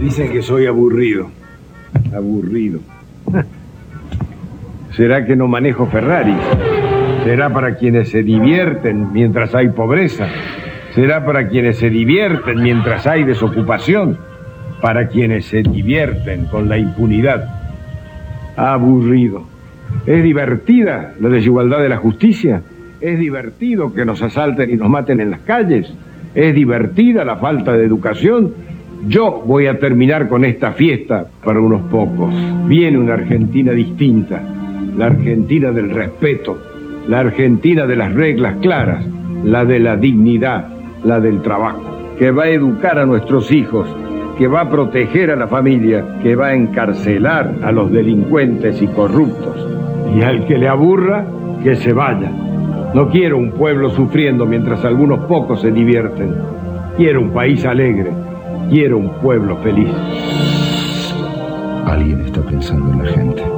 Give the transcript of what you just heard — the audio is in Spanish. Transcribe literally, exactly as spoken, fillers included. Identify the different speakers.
Speaker 1: Dicen que soy aburrido. Aburrido. ¿Será que no manejo Ferraris? ¿Será para quienes se divierten mientras hay pobreza? ¿Será para quienes se divierten mientras hay desocupación? Para quienes se divierten con la impunidad. Aburrido. ¿Es divertida la desigualdad de la justicia? ¿Es divertido que nos asalten y nos maten en las calles? ¿Es divertida la falta de educación? Yo voy a terminar con esta fiesta para unos pocos. Viene una Argentina distinta, la Argentina del respeto, la Argentina de las reglas claras, la de la dignidad, la del trabajo, que va a educar a nuestros hijos, que va a proteger a la familia, que va a encarcelar a los delincuentes y corruptos. Y al que le aburra, que se vaya. No quiero un pueblo sufriendo mientras algunos pocos se divierten. Quiero un país alegre. Quiero un pueblo feliz.
Speaker 2: Alguien está pensando en la gente.